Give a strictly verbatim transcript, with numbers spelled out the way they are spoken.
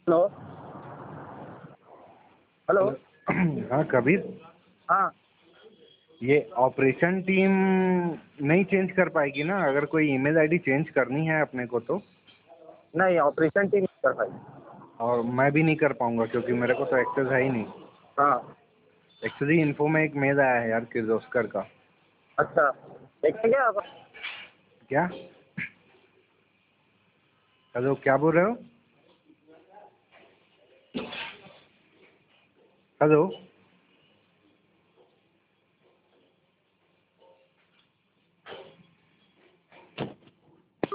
Hello hello. हाँ कबीर, हाँ ये ऑपरेशन टीम नहीं चेंज कर पाएगी ना? अगर कोई ईमेल आईडी चेंज करनी है अपने को तो। नहीं, ऑपरेशन टीम नहीं कर पाई। और मैं भी नहीं कर पाऊंगा क्योंकि मेरे को तो एक्सेस है ही नहीं। हाँ एक्चुअली इन्फो में एक मेल आया है यार किर्लोस्कर का। अच्छा, देखें क्या आप? क्या? हेलो, क्या बोल रहे हो? हेलो।